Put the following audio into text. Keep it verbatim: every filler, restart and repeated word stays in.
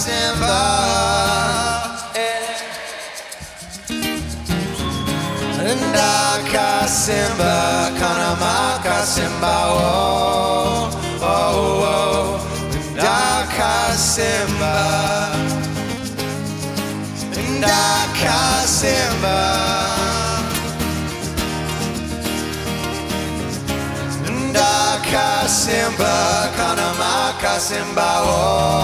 Simba, Ndaka Simba, Kanamaka Simba, oh, oh, oh, Ndaka Simba, Ndaka Simba, Ndaka Simba, Kanamaka Simba, oh.